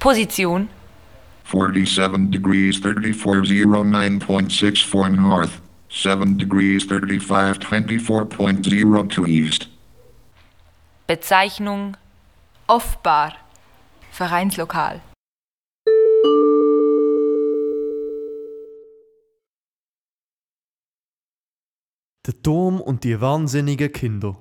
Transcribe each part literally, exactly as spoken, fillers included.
Position forty-seven degrees thirty-four oh nine point six four north, seven degrees thirty-five twenty-four point oh two east. Bezeichnung Off-Bar, Vereinslokal. Der Turm und die wahnsinnigen Kinder.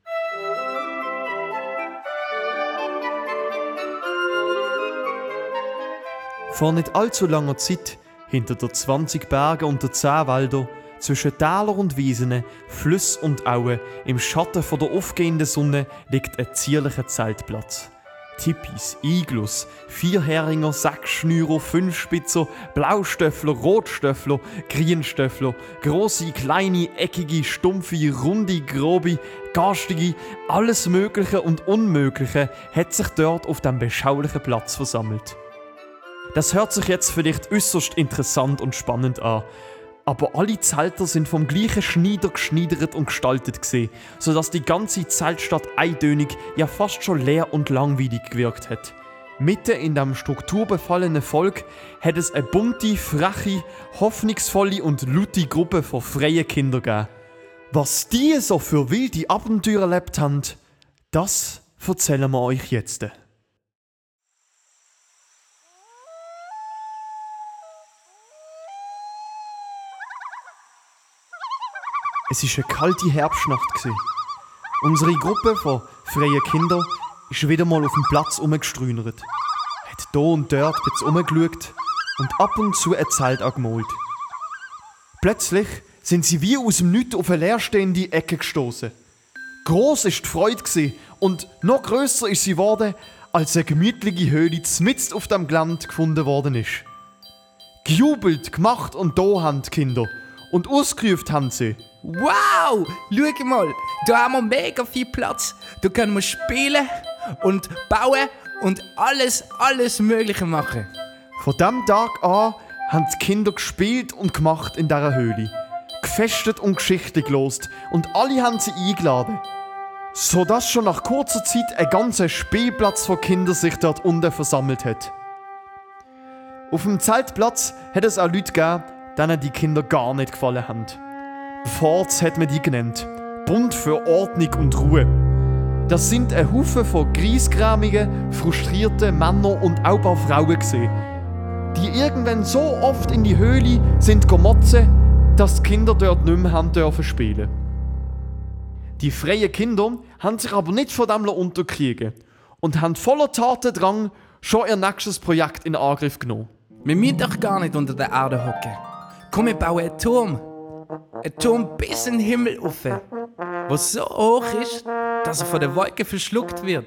Vor nicht allzu langer Zeit, hinter der zwanzig Berge und der zehn Wälder, zwischen Täler und Wiesen, Flüsse und Auen, im Schatten von der aufgehenden Sonne liegt ein zierlicher Zeltplatz. Tipis, Iglus, Vierheringer, Sechsschnürer, Fünfspitzer, Blaustöffler, Rotstöffler, Grünstöffler, grosse, kleine, eckige, stumpfe, runde, grobe, garstige, alles Mögliche und Unmögliche hat sich dort auf dem beschaulichen Platz versammelt. Das hört sich jetzt vielleicht äußerst interessant und spannend an, aber alle Zelter sind vom gleichen Schneider geschneidert und gestaltet gewesen, sodass die ganze Zeltstadt eintönig, ja fast schon leer und langweilig gewirkt hat. Mitten in dem strukturbefallenen Volk hat es eine bunte, freche, hoffnungsvolle und laute Gruppe von freien Kindern gegeben. Was die so für wilde Abenteuer erlebt haben, das erzählen wir euch jetzt. Es war eine kalte Herbstnacht. Unsere Gruppe von freien Kindern ist wieder mal auf dem Platz herumgestrünert, hat hier und dort ein bisschen herumgeschaut und ab und zu ein Zelt angemalt. Plötzlich sind sie wie aus dem Nichts auf eine leerstehende Ecke gestoßen. Gross war die Freude und noch grösser ist sie geworden, als eine gemütliche Höhle mitten auf dem Gelände gefunden worden ist. Gejubelt, gemacht und da haben die Kinder und ausgerufen haben sie: Wow, schau mal, da haben wir mega viel Platz. Da können wir spielen und bauen und alles, alles Mögliche machen. Von diesem Tag an haben die Kinder gespielt und gemacht in dieser Höhle, gefestet und Geschichten gelost und alle haben sie eingeladen. Sodass schon nach kurzer Zeit ein ganzer Spielplatz von Kindern sich dort unten versammelt hat. Auf dem Zeltplatz hat es auch Leute gegeben, denen die Kinder gar nicht gefallen haben. Forts hat man die genannt. Bund für Ordnung und Ruhe. Das sind ein Haufen von griesgrämigen, frustrierten Männern und auch ein paar Frauen gesehen, die irgendwann so oft in die Höhle sind gemotzen, dass die Kinder dort nicht mehr haben dürfen spielen. Die freien Kinder haben sich aber nicht von dem unterkriegen und haben voller Tatendrang schon ihr nächstes Projekt in Angriff genommen. Wir müssen doch gar nicht unter der Erde hocken. Komm, wir bauen einen Turm. Ein Turm bis in den Himmel rauf, der so hoch ist, dass er von den Wolken verschluckt wird.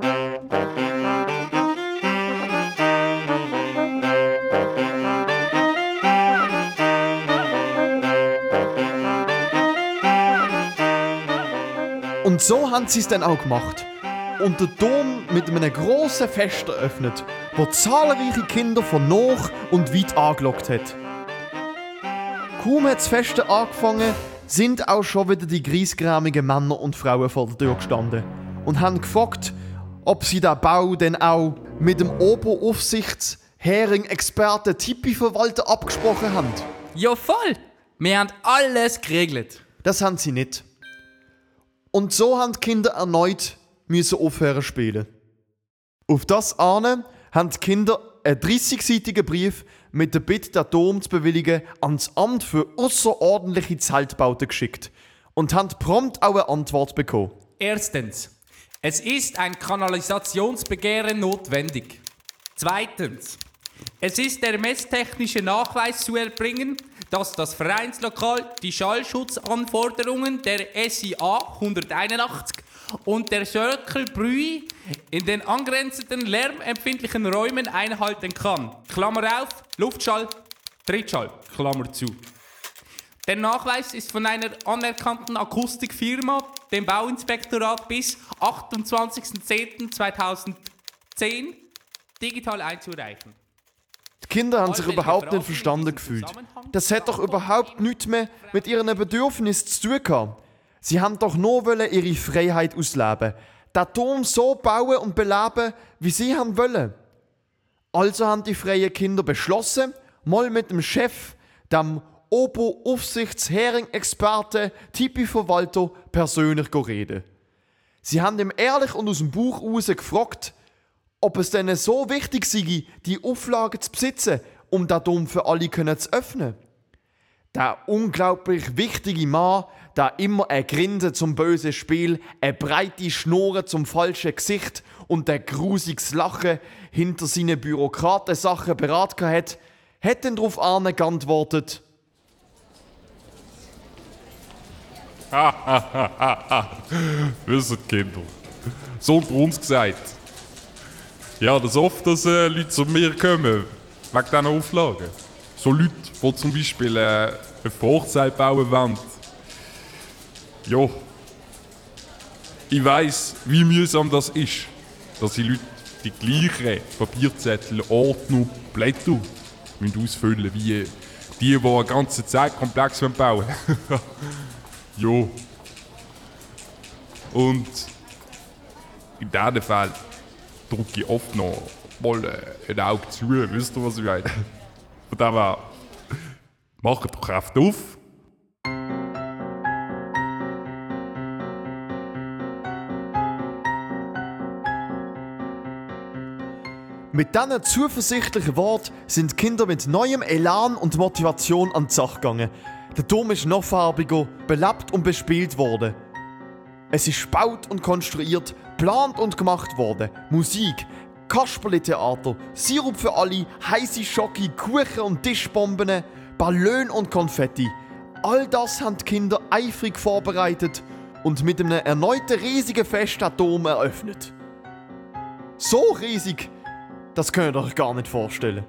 Und so haben sie es dann auch gemacht. Und der Turm mit einem grossen Fest eröffnet, wo zahlreiche Kinder von nah und weit angelockt hat. Kaum hat das Fest angefangen, sind auch schon wieder die griesgrämigen Männer und Frauen vor der Tür gestanden und haben gefragt, ob sie den Bau denn auch mit dem Oberaufsichts-Hering-Experten Tipi-Verwalter abgesprochen haben. Ja, voll! Wir haben alles geregelt. Das haben sie nicht. Und so haben die Kinder erneut müssen aufhören spielen. Auf das ahnen haben die Kinder einen dreißigseitigen Brief mit der Bitte, den Turm zu bewilligen, ans Amt für außerordentliche Zeltbauten geschickt und haben prompt auch eine Antwort bekommen. Erstens, es ist ein Kanalisationsbegehren notwendig. Zweitens, es ist der messtechnische Nachweis zu erbringen, dass das Vereinslokal die Schallschutzanforderungen der S I A hunderteinundachtzig und der Circle Brüi in den angrenzenden lärmempfindlichen Räumen einhalten kann. Klammer auf, Luftschall, Trittschall, Klammer zu. Der Nachweis ist von einer anerkannten Akustikfirma, dem Bauinspektorat, bis achtundzwanzigsten zehnten zweitausendzehn digital einzureichen. Die Kinder haben sich überhaupt nicht verstanden gefühlt. Das hat doch überhaupt nichts mehr mit ihren Bedürfnissen zu tun gehabt. Sie haben doch nur ihre Freiheit ausleben, den Turm so bauen und beleben, wie sie haben wollen. Also haben die freien Kinder beschlossen, mal mit dem Chef, dem Oberaufsichtshering-Experte Tipi Verwalter, persönlich reden. Sie haben ihm ehrlich und aus dem Bauch raus gefragt, ob es denn so wichtig sei, die Auflagen zu besitzen, um den Dom für alle zu öffnen. Der unglaublich wichtige Mann, der immer ein Grinsen zum bösen Spiel, eine breite Schnurre zum falschen Gesicht und ein grusiges Lachen hinter seinen Bürokratensachen beraten hat, hat dann darauf an geantwortet: Wisst Kinder, so unter uns gesagt. Ja, das ist oft, dass äh, Leute zu mir kommen, wegen diesen Auflagen. So Leute, die zum Beispiel äh, eine Hochzeit bauen wollen. Ja, ich weiss, wie mühsam das ist, dass die Leute die gleichen Papierzettel, Ordner, Blätter müssen ausfüllen wie die, die eine ganze Zeit komplex bauen wollen. Ja. Und in diesem Fall drücke ich oft noch mal äh, ein Auge zu, wisst ihr, was ich meine? Von dem her, macht doch Kraft auf. Mit diesen zuversichtlichen Worten sind die Kinder mit neuem Elan und Motivation an die Sache gegangen. Der Dom ist noch farbiger, belebt und bespielt worden. Es ist gebaut und konstruiert, geplant und gemacht worden. Musik, Kasperle-Theater, Sirup für alle, heiße Schoki, Kuchen und Tischbomben, Ballon und Konfetti. All das haben die Kinder eifrig vorbereitet und mit einem erneuten riesigen Fest den Dom eröffnet. So riesig, das könnt ihr euch gar nicht vorstellen.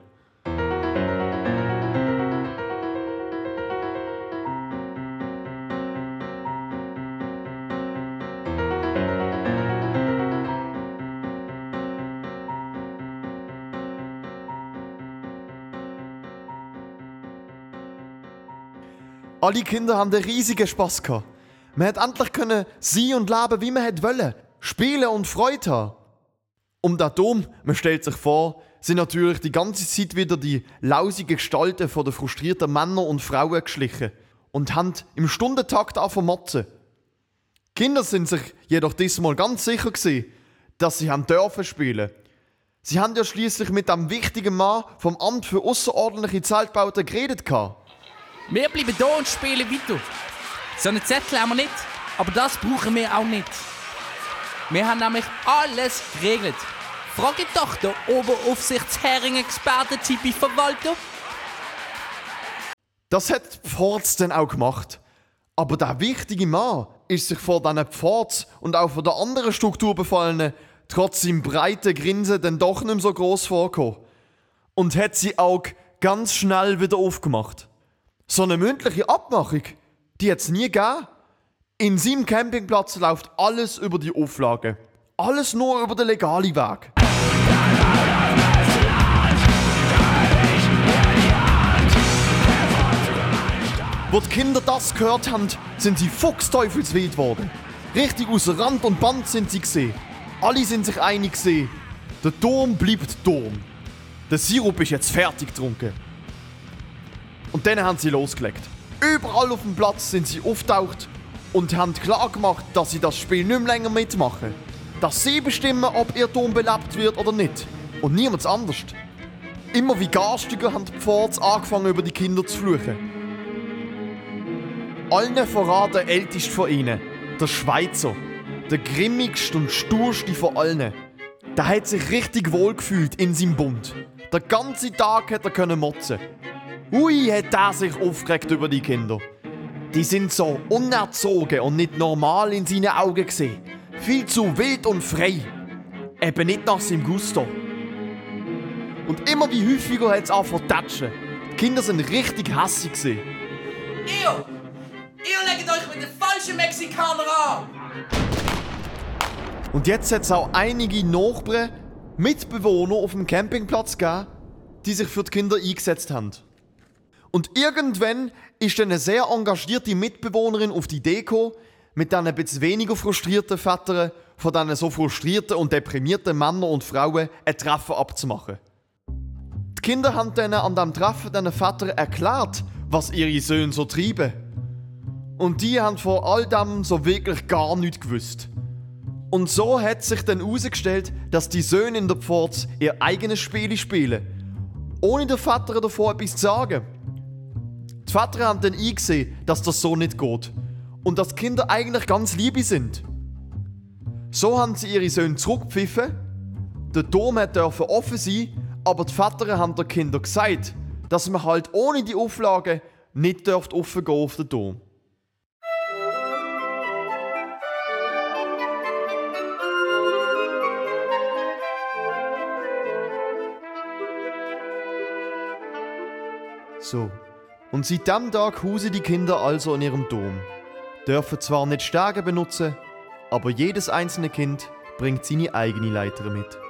Alle Kinder haben einen riesigen Spass gehabt. Man hat endlich können sein und leben, wie man hätte wollen. Spielen und Freude haben. Um den Dom, man stellt sich vor, sind natürlich die ganze Zeit wieder die lausigen Gestalten von den frustrierten Männern und Frauen geschlichen und haben im Stundentakt angefangen. Die Kinder sind sich jedoch diesmal ganz sicher gewesen, dass sie haben dürfen spielen. Sie haben ja schließlich mit dem wichtigen Mann vom Amt für außerordentliche Zeltbauten geredet gehabt. Wir bleiben hier und spielen weiter. So einen Zettel haben wir nicht, aber das brauchen wir auch nicht. Wir haben nämlich alles geregelt. Fragt doch den Oberaufsichtshering-Experte Tipi Verwalter. Das hat Pforz dann auch gemacht. Aber der wichtige Mann ist sich vor diesen Pforz und auch von der anderen Struktur befallenen trotz seinem breiten Grinsen dann doch nicht mehr so gross vorgekommen. Und hat sie auch ganz schnell wieder aufgemacht. So eine mündliche Abmachung, die hat es nie gegeben. In seinem Campingplatz läuft alles über die Auflagen. Alles nur über den legalen Weg. Wo die Kinder das gehört haben, sind sie fuchsteufelswild geworden. Richtig außer Rand und Band sind sie gesehen. Alle sind sich einig gesehen. Der Dom bleibt Dom. Der Sirup ist jetzt fertig getrunken. Und dann haben sie losgelegt. Überall auf dem Platz sind sie auftaucht und haben klar gemacht, dass sie das Spiel nicht mehr länger mitmachen. Dass sie bestimmen, ob ihr Dom belebt wird oder nicht. Und niemand anders. Immer wie garstiger haben die Pforts angefangen, über die Kinder zu fluchen. Allen voran der älteste von ihnen, der Schweizer. Der grimmigste und sturste von allen. Der hat sich richtig wohl gefühlt in seinem Bund. Den ganzen Tag hat er können motzen. Ui, hat er sich aufgeregt über die Kinder. Die sind so unerzogen und nicht normal in seinen Augen gesehen. Viel zu wild und frei. Eben nicht nach seinem Gusto. Und immer wie häufiger hat es angefangen zu tatschen. Die Kinder sind richtig hässig gewesen. Ihr! Ihr legt euch mit den falschen Mexikanern an! Und jetzt hat es auch einige Nachbarn, Mitbewohner auf dem Campingplatz gegeben, die sich für die Kinder eingesetzt haben. Und irgendwann ist eine sehr engagierte Mitbewohnerin auf die Idee gekommen, mit diesen etwas weniger frustrierten Vätern von diesen so frustrierten und deprimierten Männern und Frauen ein Treffen abzumachen. Kinder haben denen an dem Treffen den Vätern erklärt, was ihre Söhne so treiben. Und die haben vor all dem so wirklich gar nichts gewusst. Und so hat sich dann herausgestellt, dass die Söhne in der Pforz ihr eigenes Spiel spielen, ohne den Vätern davon etwas zu sagen. Die Väter haben dann eingesehen, dass das so nicht geht und dass die Kinder eigentlich ganz liebe sind. So haben sie ihre Söhne zurückgepfiffen, der Dom durfte offen sein, aber die Väter haben den Kindern gesagt, dass man halt ohne die Auflagen nicht offen gehen auf den Dom. So, und seit diesem Tag hausen die Kinder also in ihrem Dom. Dürfen zwar nicht Stege benutzen, aber jedes einzelne Kind bringt seine eigene Leiter mit.